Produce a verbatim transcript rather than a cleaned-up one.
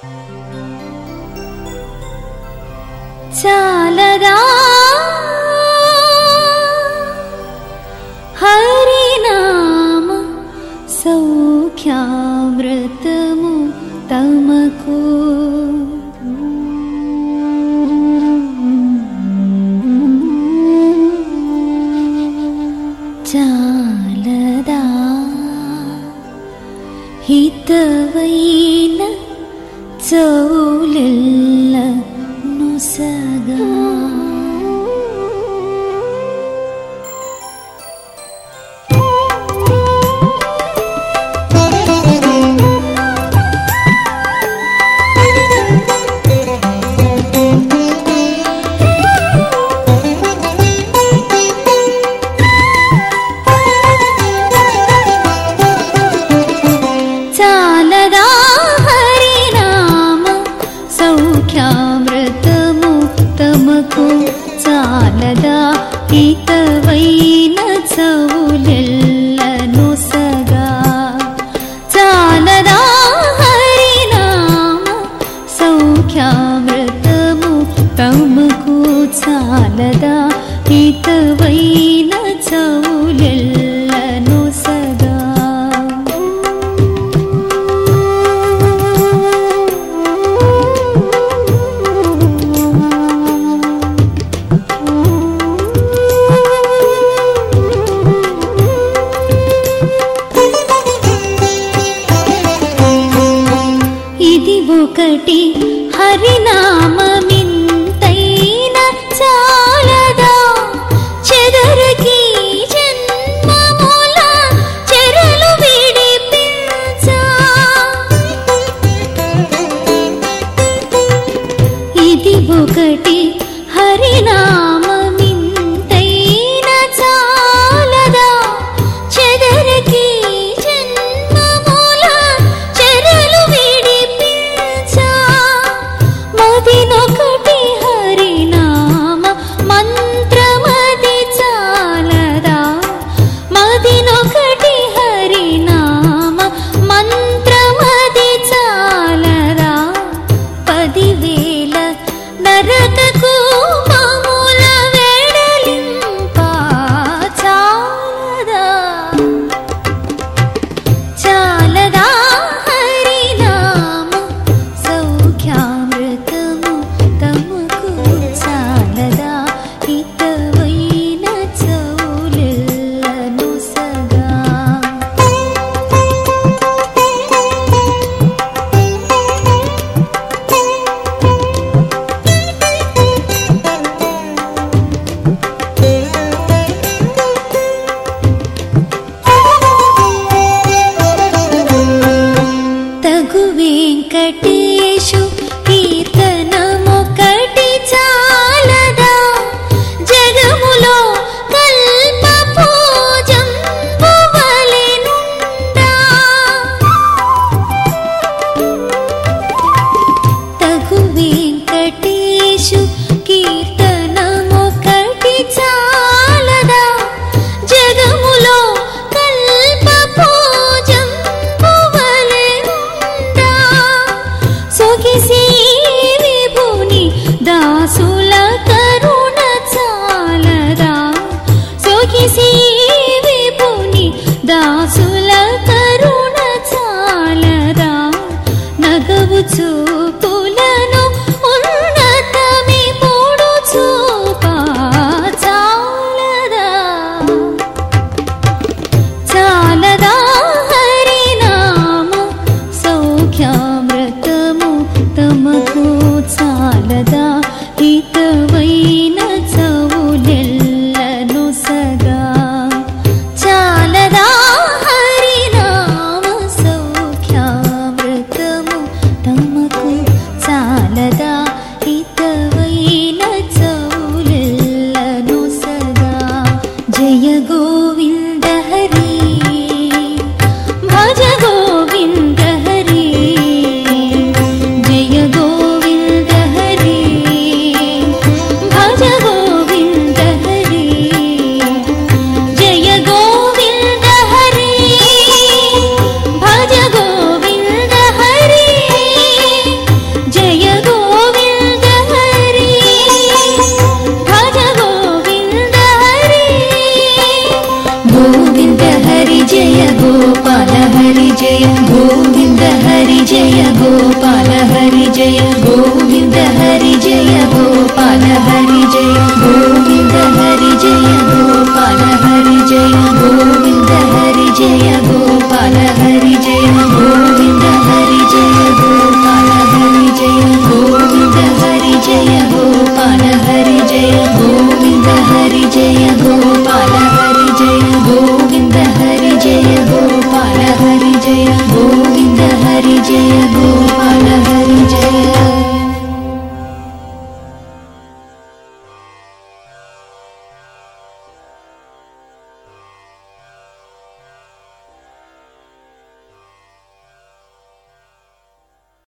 చాలదా హరినామ సౌఖ్యామృతము తమకు. చాలదా హితవైన చౌలెల్ల నుసగా. చాలదా హరినామ సౌఖ్యామృతము తమకు. చాలదా హితవైన చౌలెల్లను సగా. చాలదా హరినామ సౌఖ్యామృతము తమకు. చాలదా హితవైన చౌలెల్లను సగా. ఇది ఒకటి హరినామమింతైన చాలదా. చెదరకి జన్మముల చెరలు విడిపించా. ఇది ఒకటి హరినామమింతైన చాలదా. చెదరకి జన్మముల చెరలు విడిపించా. మదినొకటి హరినామ మంత్రమది చాలదా. మదినొకటి హరినామ మంత్రమది చాలదా. పదివేల నరకకు మామూల వేడలింప చాలదా. చాలదా హరినామ సౌఖ్యామృతము తమకు. చాలదా హితవైన చౌలెల్లను సగా. తగు వెంకటేశు కీర్తనమొకటి చాలదా. జగములో కల్ప పూజంబు వలెనుండా. తగు వెంకటేశు కీర్తనమొకటి చాలదా. జగములో కల్ప పూజంబు వలెనుండా. సొగిసి విభుని దాసుల కరుణ చాలదా. సొగిసి విభుని దాసుల కరుణ చాలదా. నగవు చూపులను ఉన్నతమి మూడు చూపా చాలదా. చాలదా హరినామ సౌఖ్యామృతము తమకు. చాలదా హితవైన చౌలెల్లను సగా. చాలదా హరినామ సౌఖ్యామృతము తమకు. जय गोपाल हरि जय गोविन्द हरि जय गोपाल हरि जय